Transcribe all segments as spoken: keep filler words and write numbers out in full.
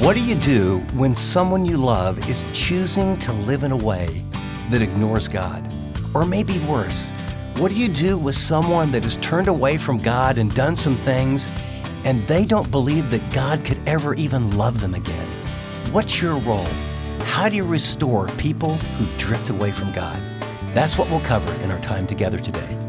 What do you do when someone you love is choosing to live in a way that ignores God? Or maybe worse, what do you do with someone that has turned away from God and done some things and they don't believe that God could ever even love them again? What's your role? How do you restore people who drift away from God? That's what we'll cover in our time together today.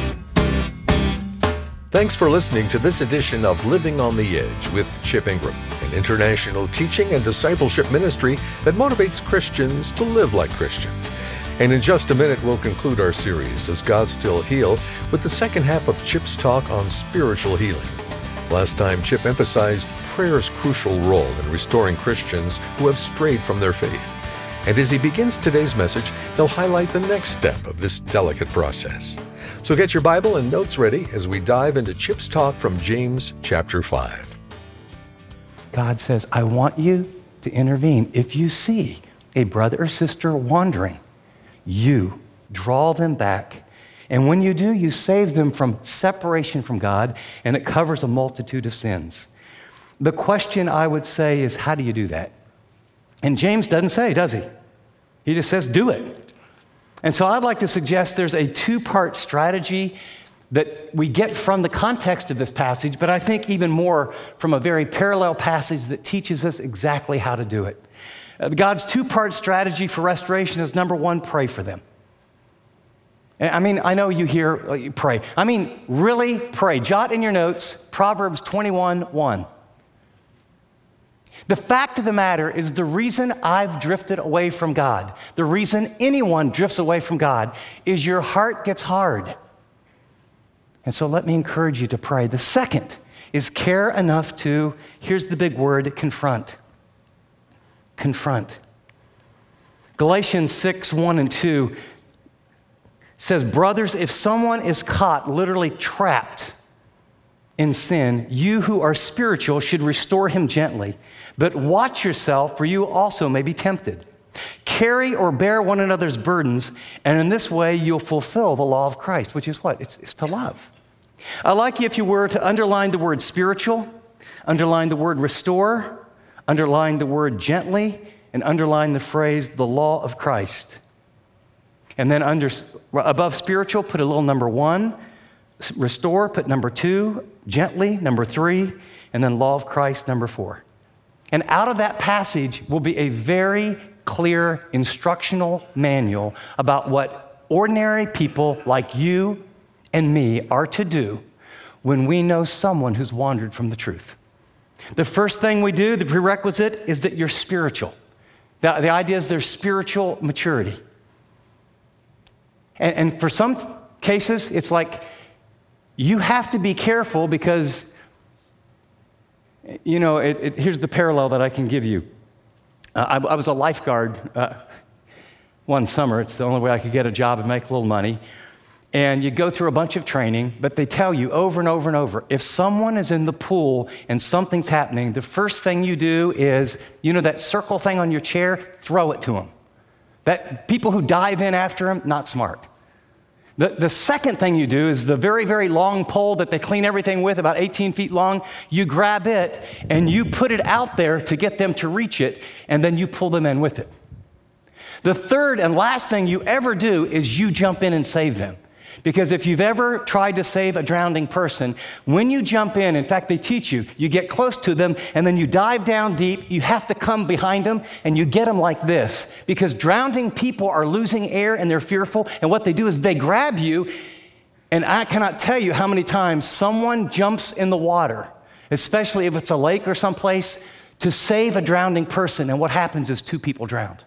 Thanks for listening to this edition of Living on the Edge with Chip Ingram, an international teaching and discipleship ministry that motivates Christians to live like Christians. And in just a minute, we'll conclude our series, Does God Still Heal?, with the second half of Chip's talk on spiritual healing. Last time, Chip emphasized prayer's crucial role in restoring Christians who have strayed from their faith. And as he begins today's message, he'll highlight the next step of this delicate process. So get your Bible and notes ready as we dive into Chip's talk from James chapter five. God says, I want you to intervene. If you see a brother or sister wandering, you draw them back. And when you do, you save them from separation from God, and it covers a multitude of sins. The question I would say is, how do you do that? And James doesn't say, does he? He just says, do it. And so I'd like to suggest there's a two-part strategy that we get from the context of this passage, but I think even more from a very parallel passage that teaches us exactly how to do it. Uh, God's two-part strategy for restoration is, number one, pray for them. I mean, I know you hear, uh, you pray. I mean, really pray. Jot in your notes, Proverbs twenty-one one. The fact of the matter is the reason I've drifted away from God, the reason anyone drifts away from God, is your heart gets hard. And so let me encourage you to pray. The second is care enough to, here's the big word, confront. Confront. Galatians six one and two says, brothers, if someone is caught, literally trapped in sin, you who are spiritual should restore him gently. But watch yourself, for you also may be tempted. Carry or bear one another's burdens, and in this way you'll fulfill the law of Christ, which is what? It's, it's to love. I'd like you, if you were, to underline the word spiritual, underline the word restore, underline the word gently, and underline the phrase, the law of Christ. And then under, above spiritual, put a little number one, restore, put number two, gently, number three, and then law of Christ, number four. And out of that passage will be a very clear instructional manual about what ordinary people like you and me are to do when we know someone who's wandered from the truth. The first thing we do, the prerequisite, is that you're spiritual. The, the idea is there's spiritual maturity. And, and for some cases, it's like you have to be careful because You know, it, it, here's the parallel that I can give you. Uh, I, I was a lifeguard uh, one summer. It's the only way I could get a job and make a little money. And you go through a bunch of training, but they tell you over and over and over, if someone is in the pool and something's happening, the first thing you do is, you know that circle thing on your chair, throw it to them. That people who dive in after them, not smart. The, the second thing you do is the very, very long pole that they clean everything with, about eighteen feet long. You grab it and you put it out there to get them to reach it, and then you pull them in with it. The third and last thing you ever do is you jump in and save them. Because if you've ever tried to save a drowning person, when you jump in, in fact, they teach you, you get close to them and then you dive down deep, you have to come behind them and you get them like this. Because drowning people are losing air and they're fearful, and what they do is they grab you, and I cannot tell you how many times someone jumps in the water, especially if it's a lake or someplace, to save a drowning person, and what happens is two people drowned.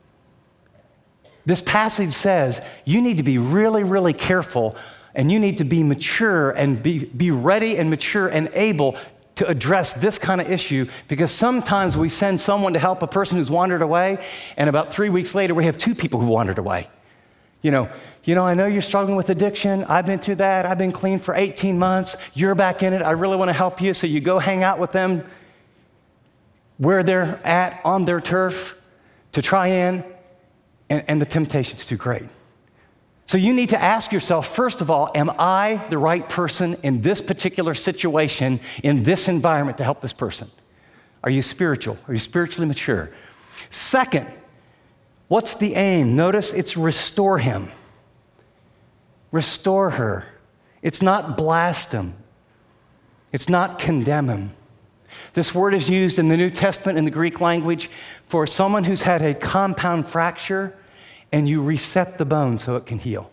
This passage says you need to be really, really careful, and you need to be mature and be, be ready and mature and able to address this kind of issue, because sometimes we send someone to help a person who's wandered away, and about three weeks later, we have two people who wandered away. You know, you know, I know you're struggling with addiction. I've been through that. I've been clean for eighteen months. You're back in it. I really want to help you. So you go hang out with them where they're at on their turf to try in. And, and the temptation's too great. So you need to ask yourself, first of all, am I the right person in this particular situation, in this environment to help this person? Are you spiritual? Are you spiritually mature? Second, what's the aim? Notice it's restore him. Restore her. It's not blast him. It's not condemn him. This word is used in the New Testament in the Greek language for someone who's had a compound fracture and you reset the bone so it can heal.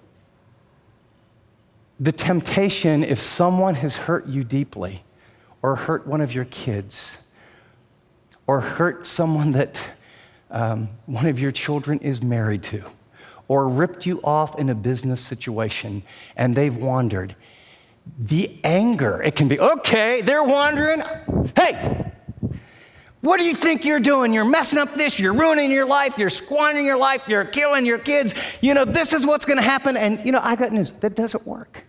The temptation, if someone has hurt you deeply or hurt one of your kids or hurt someone that um, one of your children is married to or ripped you off in a business situation and they've wandered, the anger, it can be, okay, they're wandering. Hey, what do you think you're doing? You're messing up this, you're ruining your life, you're squandering your life, you're killing your kids. You know, this is what's going to happen. And, you know, I got news. That doesn't work.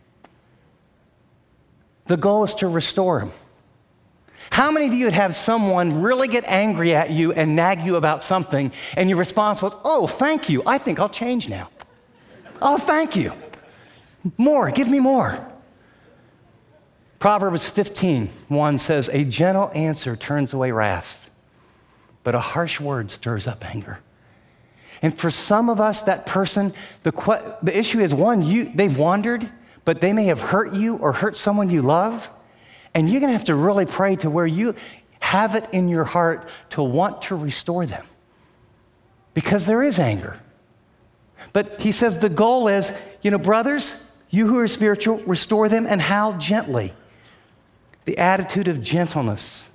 The goal is to restore them. How many of you would have someone really get angry at you and nag you about something, and your response was, oh, thank you. I think I'll change now. Oh, thank you. More. Give me more. Proverbs fifteen one says, a gentle answer turns away wrath, but a harsh word stirs up anger. And for some of us, that person, the, que- the issue is, one, you, they've wandered, but they may have hurt you or hurt someone you love, and you're going to have to really pray to where you have it in your heart to want to restore them, because there is anger. But he says the goal is, you know, brothers, you who are spiritual, restore them, and how gently. The attitude of gentleness.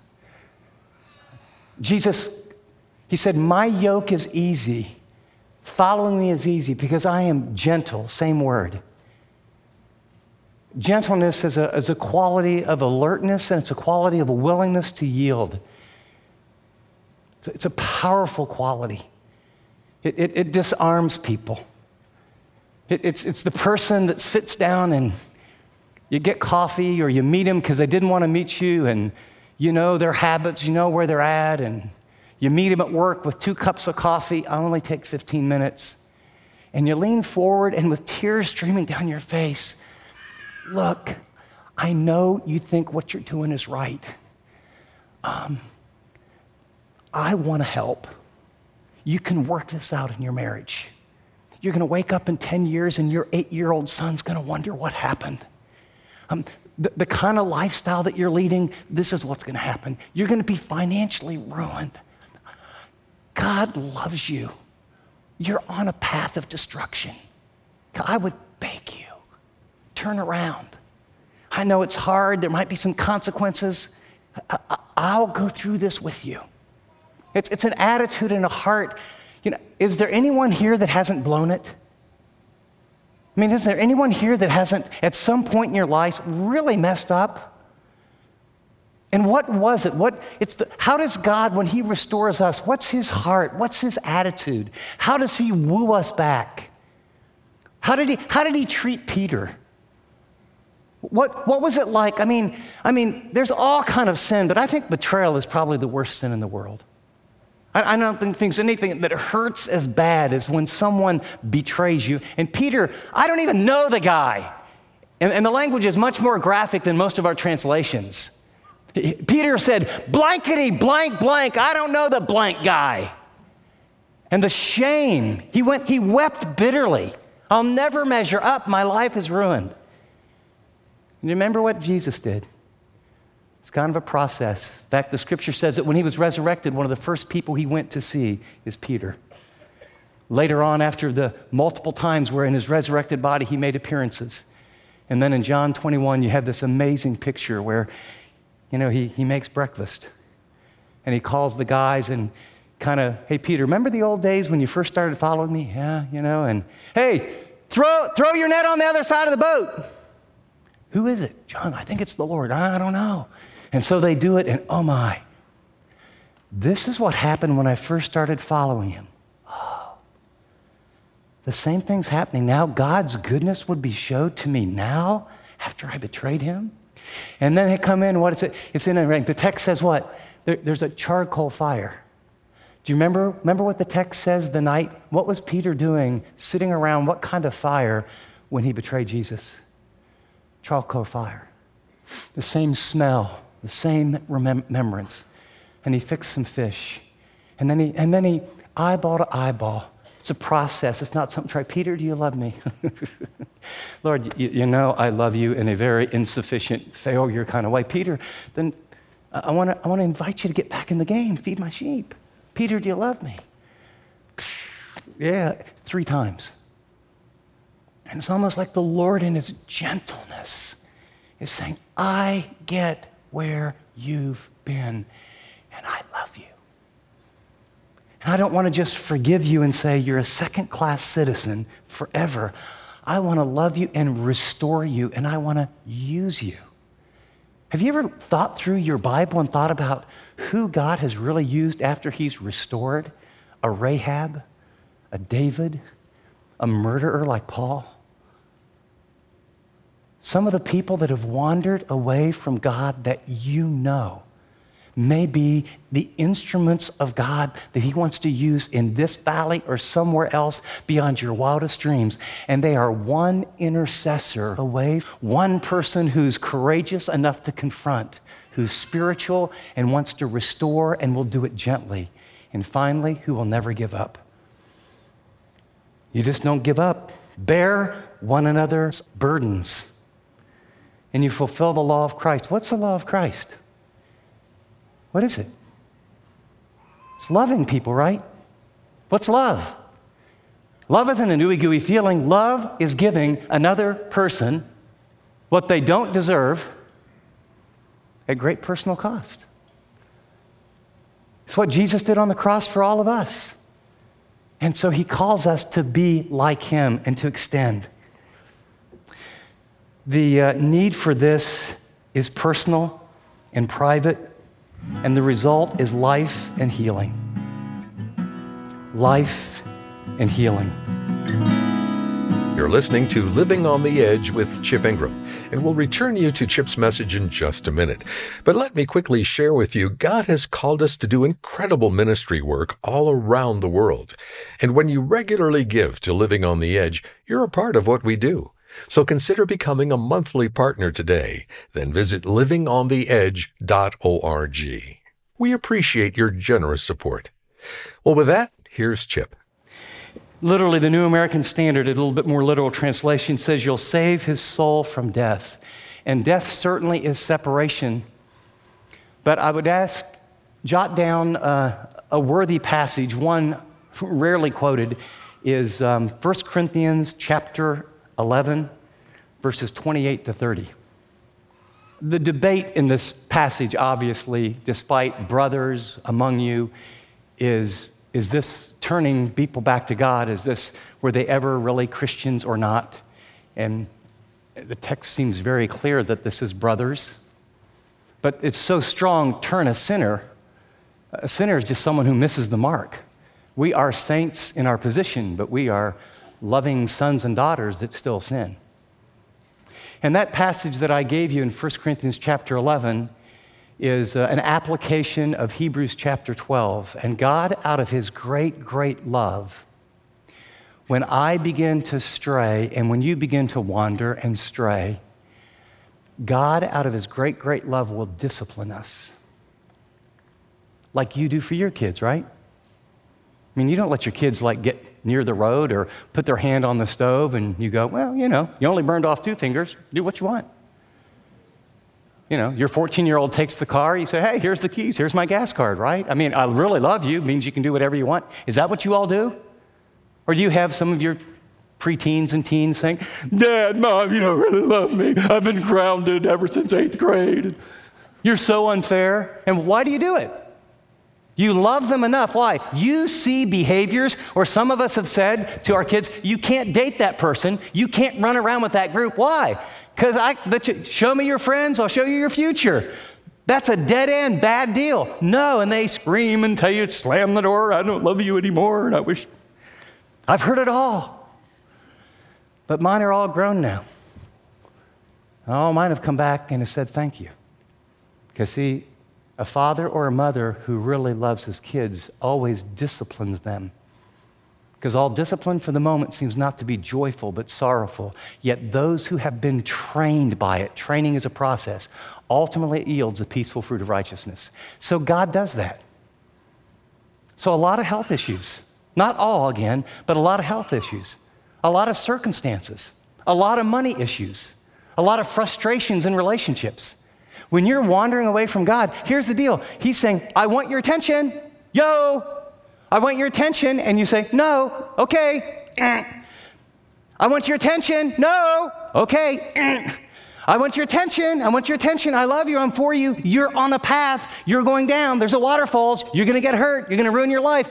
Jesus, he said, my yoke is easy. Following me is easy because I am gentle, same word. Gentleness is a, is a quality of alertness, and it's a quality of a willingness to yield. It's a, it's a powerful quality. It, it, it disarms people. It, it's, it's the person that sits down and you get coffee, or you meet them because they didn't want to meet you, and you know their habits, you know where they're at, and you meet them at work with two cups of coffee. I only take fifteen minutes. And you lean forward, and with tears streaming down your face, look, I know you think what you're doing is right. Um, I want to help. You can work this out in your marriage. You're going to wake up in ten years, and your eight-year-old son's going to wonder what happened. Um, the, the kind of lifestyle that you're leading, this is what's going to happen. You're going to be financially ruined. God loves you. You're on a path of destruction. I would beg you, turn around. I know it's hard. There might be some consequences. I, I, I'll go through this with you. It's, it's an attitude and a heart. You know, is there anyone here that hasn't blown it? I mean, is there anyone here that hasn't, at some point in your life, really messed up? And what was it? What, it's the, how does God, when he restores us, what's his heart? What's his attitude? How does he woo us back? How did he, how did he treat Peter? What, what was it like? I mean, I mean, there's all kind of sin, but I think betrayal is probably the worst sin in the world. I don't think there's anything that hurts as bad as when someone betrays you. And Peter, I don't even know the guy. And, and the language is much more graphic than most of our translations. Peter said, blankety blank blank, I don't know the blank guy. And the shame, he went, he wept bitterly. I'll never measure up, my life is ruined. And you remember what Jesus did? It's kind of a process. In fact, the scripture says that when he was resurrected, one of the first people he went to see is Peter. Later on, after the multiple times where in his resurrected body he made appearances. And then in John twenty-one, you have this amazing picture where, you know, he, he makes breakfast. And he calls the guys and kind of, hey, Peter, remember the old days when you first started following me? Yeah, you know, and hey, throw, throw your net on the other side of the boat. Who is it? John, I think it's the Lord. I don't know. And so they do it, and oh my, this is what happened when I first started following him. Oh, the same thing's happening now. God's goodness would be showed to me now after I betrayed him. And then they come in, what is it? It's in a ring. The text says what? There, there's a charcoal fire. Do you remember, remember what the text says the night? What was Peter doing, sitting around what kind of fire when he betrayed Jesus? Charcoal fire. The same smell. The same remembrance. and he fixed some fish. And then he, and then he eyeball to eyeball. It's a process. It's not something, try, Peter, do you love me? Lord, you, you know I love you in a very insufficient failure kind of way. Peter, then I want to I want to invite you to get back in the game, feed my sheep. Peter, do you love me? Yeah, three times. And it's almost like the Lord in his gentleness is saying, I get where you've been, and I love you. And I don't want to just forgive you and say you're a second-class citizen forever. I want to love you and restore you, and I want to use you. Have you ever thought through your Bible and thought about who God has really used after he's restored? A Rahab, a David, a murderer like Paul? Some of the people that have wandered away from God that you know may be the instruments of God that he wants to use in this valley or somewhere else beyond your wildest dreams. And they are one intercessor away, one person who's courageous enough to confront, who's spiritual and wants to restore and will do it gently. And finally, who will never give up. You just don't give up. Bear one another's burdens, and you fulfill the law of Christ. What's the law of Christ? What is it? It's loving people, right? What's love? Love isn't an ooey-gooey feeling. Love is giving another person what they don't deserve at great personal cost. It's what Jesus did on the cross for all of us. And so he calls us to be like him and to extend. The uh, need for this is personal and private, and the result is life and healing. Life and healing. You're listening to Living on the Edge with Chip Ingram, and we'll return you to Chip's message in just a minute. But let me quickly share with you, God has called us to do incredible ministry work all around the world. And when you regularly give to Living on the Edge, you're a part of what we do. So consider becoming a monthly partner today. Then visit living on the edge dot org. We appreciate your generous support. Well, with that, here's Chip. Literally, the New American Standard, a little bit more literal translation, says you'll save his soul from death. And death certainly is separation. But I would ask, jot down uh, a worthy passage. One rarely quoted is um, First Corinthians chapter eleven, verses twenty-eight to thirty. The debate in this passage, obviously, despite brothers among you, is, is this turning people back to God? Is this, were they ever really Christians or not? And the text seems very clear that this is brothers. But it's so strong, turn a sinner. A sinner is just someone who misses the mark. We are saints in our position, but we are loving sons and daughters that still sin. And that passage that I gave you in First Corinthians chapter eleven is uh, an application of Hebrews chapter twelve. And God, out of his great, great love, when I begin to stray and when you begin to wander and stray, God, out of his great, great love, will discipline us. Like you do for your kids, right? I mean, you don't let your kids like get near the road or put their hand on the stove and you go, well, you know, you only burned off two fingers, do what you want. You know, your fourteen-year-old takes the car, you say, hey, here's the keys, here's my gas card, right? I mean, I really love you, means you can do whatever you want. Is that what you all do? Or do you have some of your preteens and teens saying, Dad, Mom, you don't really love me. I've been grounded ever since eighth grade. You're so unfair. And why do you do it? You love them enough. Why? You see behaviors, or some of us have said to our kids, you can't date that person. You can't run around with that group. Why? Because I show me your friends, I'll show you your future. That's a dead end, bad deal. No, and they scream and tell you, slam the door, I don't love you anymore, and I wish. I've heard it all. But mine are all grown now. All mine have come back and have said thank you. Because see, a father or a mother who really loves his kids always disciplines them. Because all discipline for the moment seems not to be joyful but sorrowful. Yet those who have been trained by it, training is a process, ultimately yields a peaceful fruit of righteousness. So God does that. So a lot of health issues, not all again, but a lot of health issues, a lot of circumstances, a lot of money issues, a lot of frustrations in relationships. When you're wandering away from God, here's the deal. He's saying, I want your attention. Yo, I want your attention. And you say, no, okay. I want your attention. No, okay. I want your attention. I want your attention. I love you. I'm for you. You're on a path. You're going down. There's a waterfalls. You're going to get hurt. You're going to ruin your life.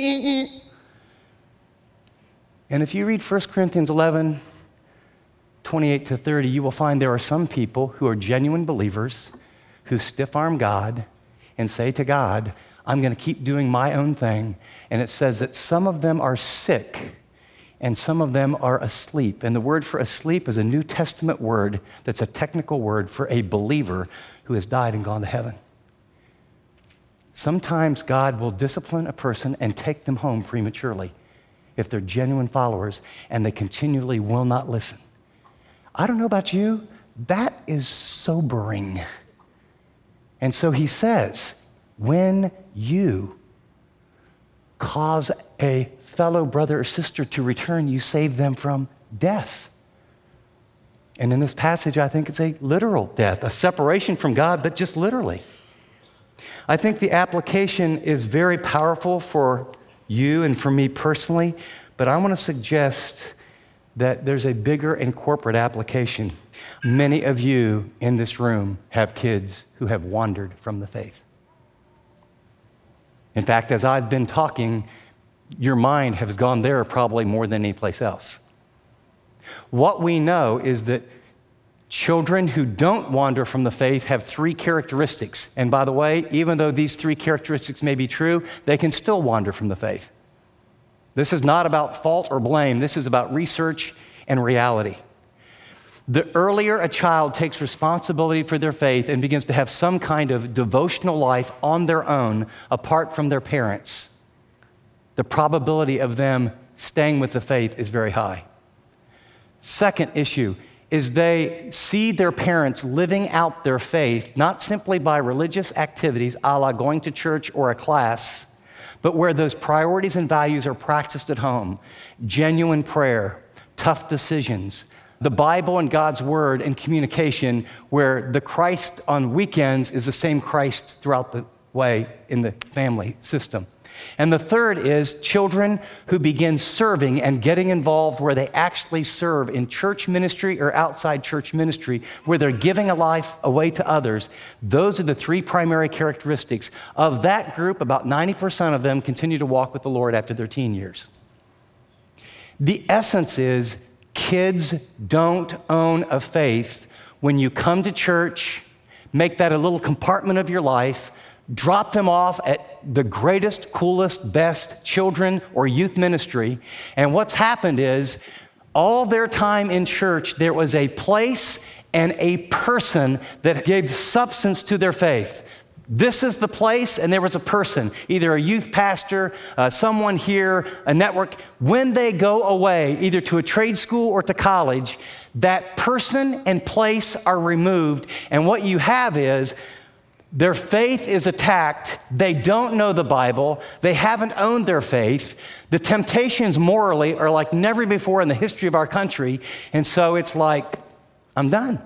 And if you read First Corinthians eleven, twenty-eight to thirty, you will find there are some people who are genuine believers who stiff-arm God and say to God, I'm going to keep doing my own thing. And it says that some of them are sick and some of them are asleep. And the word for asleep is a New Testament word that's a technical word for a believer who has died and gone to heaven. Sometimes God will discipline a person and take them home prematurely if they're genuine followers and they continually will not listen. I don't know about you, that is sobering. And so he says, when you cause a fellow brother or sister to return, you save them from death. And in this passage, I think it's a literal death, a separation from God, but just literally. I think the application is very powerful for you and for me personally, but I want to suggest that there's a bigger and corporate application. Many of you in this room have kids who have wandered from the faith. In fact, as I've been talking, your mind has gone there probably more than any place else. What we know is that children who don't wander from the faith have three characteristics. And by the way, even though these three characteristics may be true, they can still wander from the faith. This is not about fault or blame. This is about research and reality. The earlier a child takes responsibility for their faith and begins to have some kind of devotional life on their own, apart from their parents, the probability of them staying with the faith is very high. Second issue is they see their parents living out their faith, not simply by religious activities, a la going to church or a class, but where those priorities and values are practiced at home. Genuine prayer, tough decisions, the Bible and God's Word and communication, where the Christ on weekends is the same Christ throughout the way in the family system. And the third is children who begin serving and getting involved where they actually serve in church ministry or outside church ministry, where they're giving a life away to others. Those are the three primary characteristics. Of that group, about ninety percent of them continue to walk with the Lord after their teen years. The essence is kids don't own a faith when you come to church, make that a little compartment of your life, drop them off at the greatest, coolest, best children or youth ministry. And what's happened is all their time in church, there was a place and a person that gave substance to their faith. This is the place, and there was a person, either a youth pastor, uh, someone here, a network. When they go away, either to a trade school or to college, that person and place are removed. And what you have is their faith is attacked. They don't know the Bible. They haven't owned their faith. The temptations morally are like never before in the history of our country. And so it's like, I'm done.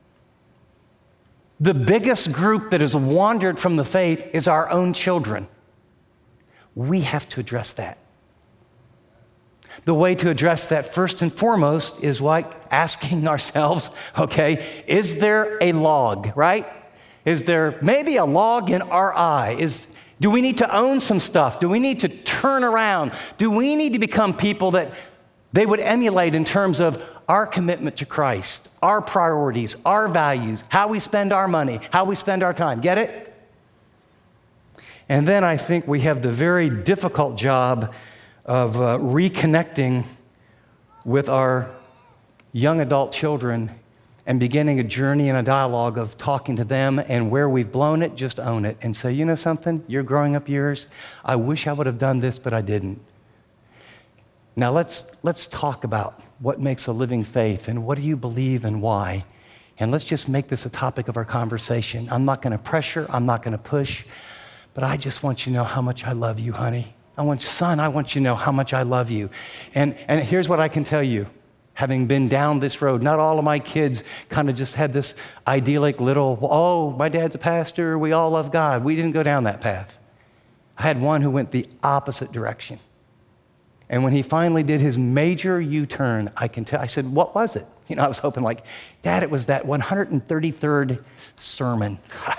The biggest group that has wandered from the faith is our own children. We have to address that. The way to address that first and foremost is like asking ourselves, okay, is there a log, right? Is there maybe a log in our eye? Is, do we need to own some stuff? Do we need to turn around? Do we need to become people that they would emulate in terms of our commitment to Christ, our priorities, our values, how we spend our money, how we spend our time? Get it? And then I think we have the very difficult job of uh, reconnecting with our young adult children and beginning a journey and a dialogue of talking to them, and where we've blown it, just own it and say, you know something, your growing up years, I wish I would have done this, but I didn't. Now let's let's talk about what makes a living faith and what do you believe and why. And let's just make this a topic of our conversation. I'm not going to pressure. I'm not going to push. But I just want you to know how much I love you, honey. I want you, son, I want you to know how much I love you. And, and here's what I can tell you. Having been down this road, not all of my kids kind of just had this idyllic little, oh, my dad's a pastor, we all love God. We didn't go down that path. I had one who went the opposite direction. And when he finally did his major U-turn, I can tell, I said, what was it? You know, I was hoping like, Dad, it was that one hundred thirty-third sermon.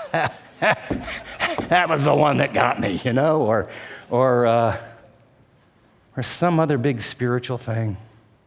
That was the one that got me, you know, or, or, uh, or some other big spiritual thing.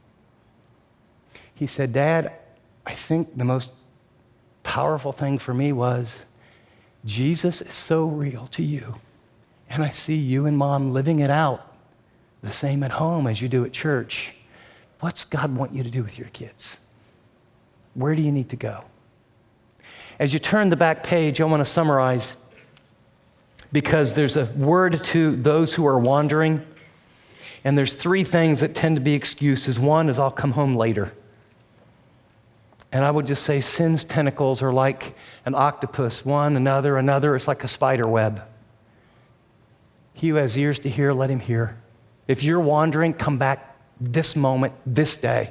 He said, Dad, I think the most powerful thing for me was Jesus is so real to you. And I see you and Mom living it out the same at home as you do at church. What's God want you to do with your kids? Where do you need to go? As you turn the back page, I want to summarize because there's a word to those who are wandering. And there's three things that tend to be excuses. One is I'll come home later. And I would just say sin's tentacles are like an octopus, one, another, another. It's like a spider web. He who has ears to hear, let him hear. If you're wandering, come back this moment, this day.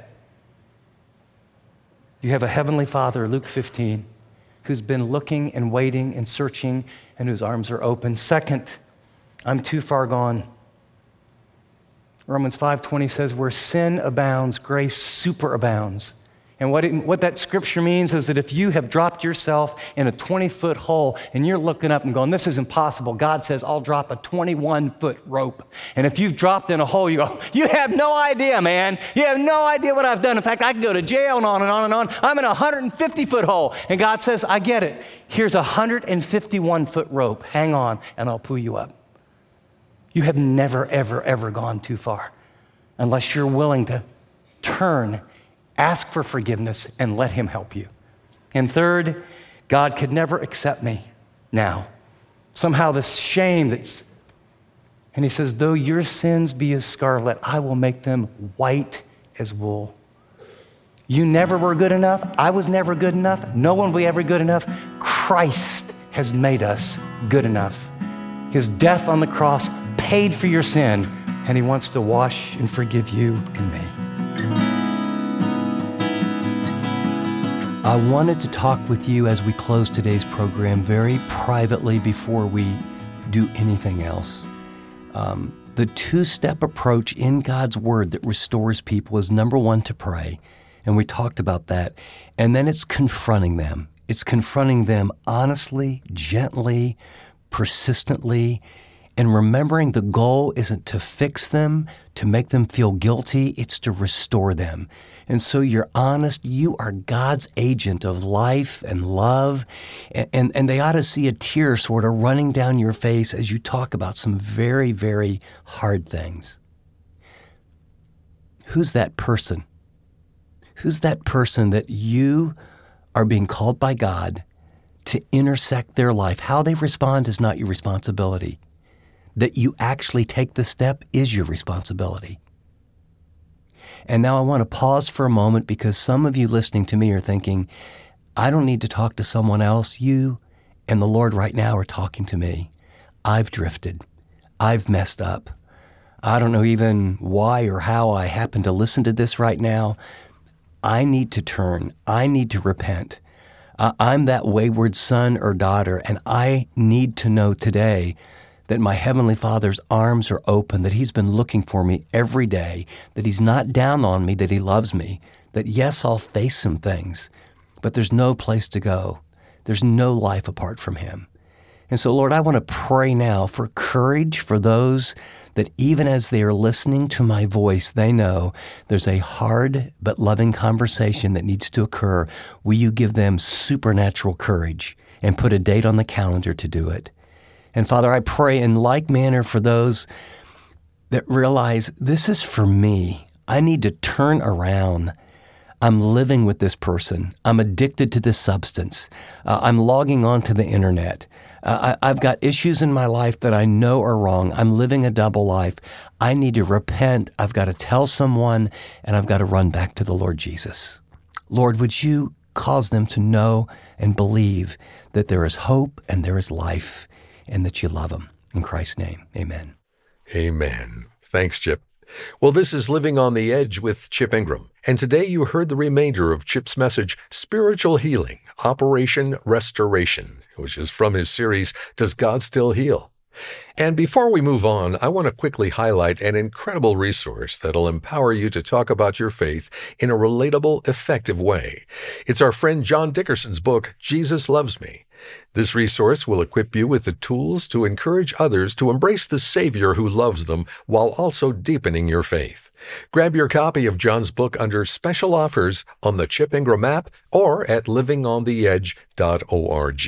You have a heavenly Father, Luke fifteen, who's been looking and waiting and searching and whose arms are open. Second, I'm too far gone. Romans five twenty says, where sin abounds, grace superabounds. And what, it, what that scripture means is that if you have dropped yourself in a twenty-foot hole and you're looking up and going, this is impossible, God says, I'll drop a twenty-one-foot rope. And if you've dropped in a hole, you go, you have no idea, man. You have no idea what I've done. In fact, I can go to jail and on and on and on. I'm in a one hundred fifty-foot hole. And God says, I get it. Here's a one hundred fifty-one-foot rope. Hang on, and I'll pull you up. You have never, ever, ever gone too far unless you're willing to turn, ask for forgiveness, and let him help you. And third, God could never accept me now. Somehow this shame that's, and he says, though your sins be as scarlet, I will make them white as wool. You never were good enough. I was never good enough. No one will be ever good enough. Christ has made us good enough. His death on the cross paid for your sin, and he wants to wash and forgive you and me. I wanted to talk with you as we close today's program very privately before we do anything else. Um, the two-step approach in God's Word that restores people is number one, to pray, and we talked about that. And then it's confronting them. It's confronting them honestly, gently, persistently, and remembering the goal isn't to fix them, to make them feel guilty, it's to restore them. And so you're honest, you are God's agent of life and love, and, and, and they ought to see a tear sort of running down your face as you talk about some very, very hard things. Who's that person? Who's that person that you are being called by God to intersect their life? How they respond is not your responsibility. That you actually take the step is your responsibility. And now I want to pause for a moment because some of you listening to me are thinking, I don't need to talk to someone else. You and the Lord right now are talking to me. I've drifted. I've messed up. I don't know even why or how I happen to listen to this right now. I need to turn. I need to repent. Uh, I'm that wayward son or daughter, and I need to know today that my Heavenly Father's arms are open, that He's been looking for me every day, that He's not down on me, that He loves me, that yes, I'll face some things, but there's no place to go. There's no life apart from Him. And so, Lord, I want to pray now for courage for those that even as they are listening to my voice, they know there's a hard but loving conversation that needs to occur. Will you give them supernatural courage and put a date on the calendar to do it? And Father, I pray in like manner for those that realize this is for me. I need to turn around. I'm living with this person. I'm addicted to this substance. Uh, I'm logging onto the internet. Uh, I, I've got issues in my life that I know are wrong. I'm living a double life. I need to repent. I've got to tell someone, and I've got to run back to the Lord Jesus. Lord, would you cause them to know and believe that there is hope and there is life and that you love them. In Christ's name, amen. Amen. Thanks, Chip. Well, this is Living on the Edge with Chip Ingram. And today you heard the remainder of Chip's message, Spiritual Healing, Operation Restoration, which is from his series, Does God Still Heal? And before we move on, I want to quickly highlight an incredible resource that'll empower you to talk about your faith in a relatable, effective way. It's our friend John Dickerson's book, Jesus Loves Me. This resource will equip you with the tools to encourage others to embrace the Savior who loves them while also deepening your faith. Grab your copy of John's book under special offers on the Chip Ingram app or at living on the edge dot org.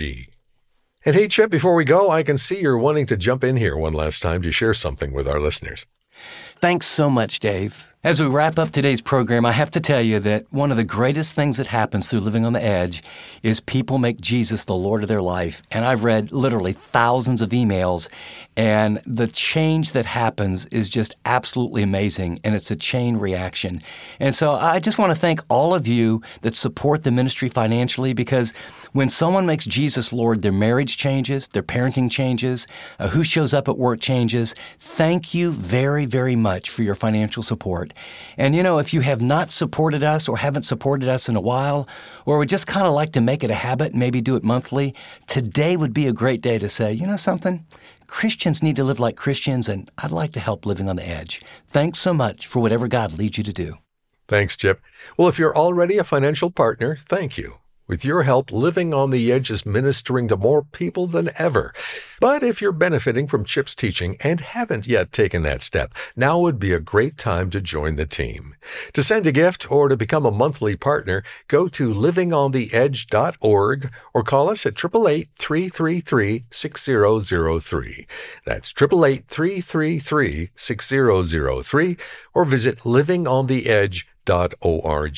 And hey, Chip, before we go, I can see you're wanting to jump in here one last time to share something with our listeners. Thanks so much, Dave. As we wrap up today's program, I have to tell you that one of the greatest things that happens through Living on the Edge is people make Jesus the Lord of their life. And I've read literally thousands of emails, and the change that happens is just absolutely amazing, and it's a chain reaction. And so I just want to thank all of you that support the ministry financially, because when someone makes Jesus Lord, their marriage changes, their parenting changes, uh, who shows up at work changes. Thank you very, very much for your financial support. And, you know, if you have not supported us or haven't supported us in a while, or would just kind of like to make it a habit, maybe do it monthly, today would be a great day to say, you know something? Christians need to live like Christians, and I'd like to help Living on the Edge. Thanks so much for whatever God leads you to do. Thanks, Chip. Well, if you're already a financial partner, thank you. With your help, Living on the Edge is ministering to more people than ever. But if you're benefiting from Chip's teaching and haven't yet taken that step, now would be a great time to join the team. To send a gift or to become a monthly partner, go to living on the edge dot org or call us at eight eight eight, three three three, six zero zero three. That's eight eight eight, three three three, six zero zero three or visit living on the edge dot org.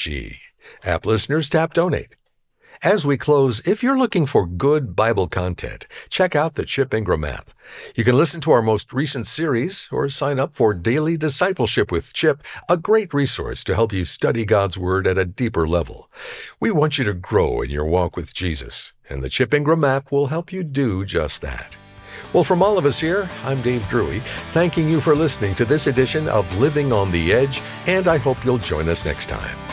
App listeners, tap donate. As we close, if you're looking for good Bible content, check out the Chip Ingram app. You can listen to our most recent series or sign up for Daily Discipleship with Chip, a great resource to help you study God's Word at a deeper level. We want you to grow in your walk with Jesus, and the Chip Ingram app will help you do just that. Well, from all of us here, I'm Dave Drury, thanking you for listening to this edition of Living on the Edge, and I hope you'll join us next time.